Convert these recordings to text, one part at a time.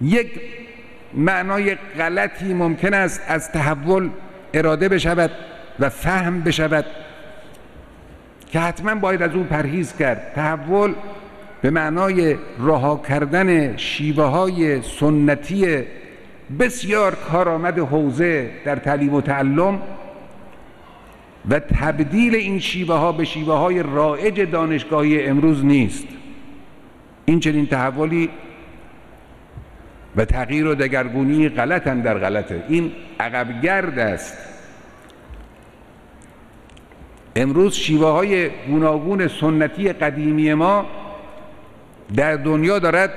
یک معنای غلطی ممکن است از تحول اراده بشود و فهم بشود که حتما باید از اون پرهیز کرد. تحول به معنای رها کردن شیوه های سنتی بسیار کارآمد حوزه در تعلیم و تعلم و تبدیل این شیوه ها به شیوه های رایج دانشگاهی امروز نیست. این چنین تحولی و تغییر و دگرگونی غلط هم در غلطه. این عقبگرد است. امروز شیوه های گوناگون سنتی قدیمی ما در دنیا دارد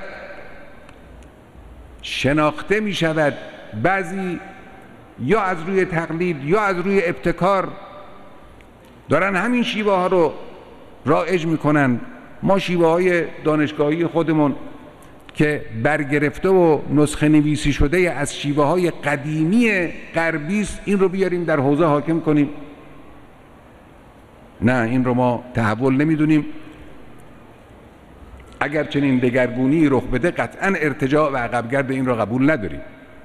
شناخته می شود. بعضی یا از روی تقلید یا از روی ابتکار دارن همین شیوه ها رو رایج می کنن. ما شیوه های دانشگاهی خودمون که برگرفته و نسخه نویسی شده از شیوه های قدیمی غربی است، این رو بیاریم در حوزه حاکم کنیم؟ نه، این رو ما تحول نمیدونیم. اگر چنین دگرگونی رخ بده قطعا ارتجاع و عقبگرد این را قبول نداریم.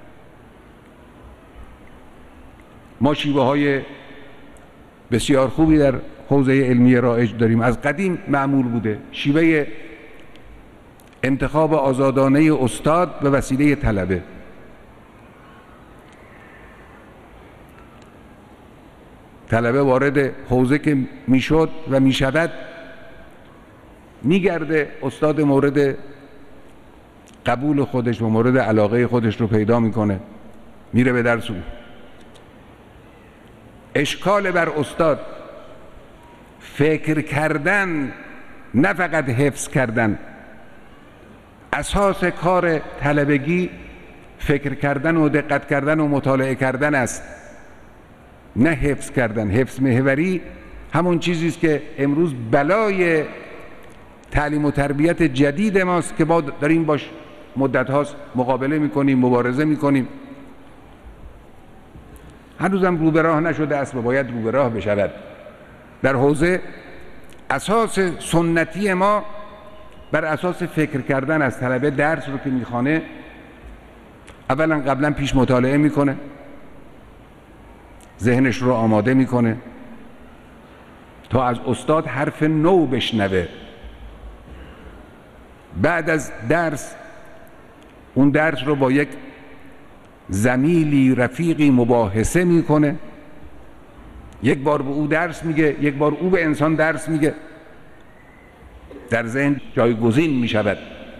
ما شیوه های بسیار خوبی در حوزه علمی رایج داریم، از قدیم معمول بوده. شیوه انتخاب آزادانه استاد به وسیله طلبه. طلبه وارد حوزه که میشد و میشود میگرده استاد مورد قبول خودش و مورد علاقه خودش رو پیدا میکنه، میره به درس او. اشکال بر استاد فکر کردن، نه فقط حفظ کردن. اساس کار طلبگی فکر کردن و دقت کردن و مطالعه کردن است، نه حفظ کردن. حفظ محوری همون چیزی است که امروز بلای تعلیم و تربیت جدید ماست که ما داریم باش مدت هاست مقابله میکنیم، مبارزه میکنیم. هنوزم رو به راه نشده است و باید رو به راه بشود. در حوزه اساس سنتی ما بر اساس فکر کردن از طلبه درس رو که میخوانه اولا قبلا پیش مطالعه میکنه، ذهنش رو آماده میکنه تا از استاد حرف نو بشنوه. بعد از درس اون درس رو با یک زمیلی رفیقی مباحثه میکنه. یک بار به او درس میگه، یک بار او به انسان درس میگه. در ذهن جایگزین میشود.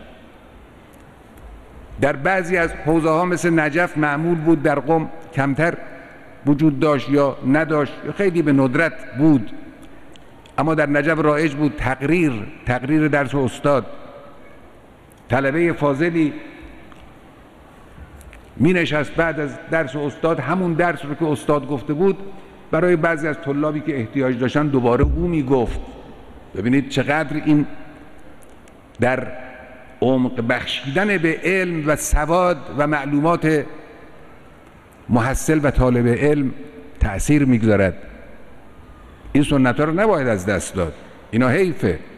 در بعضی از حوزه ها مثل نجف معمول بود، در قم کمتر وجود داشت یا نداشت یا خیلی به ندرت بود، اما در نجف رایج بود تقریر درس استاد. طلبه فاضلی می نشست بعد از درس استاد همون درس رو که استاد گفته بود برای بعضی از طلابی که احتیاج داشتن دوباره او می گفت. ببینید چقدر این در عمق بخشیدن به علم و سواد و معلومات محصل و طالب علم تأثیر میگذارد. این سنت ها رو نباید از دست داد. اینا حیفه.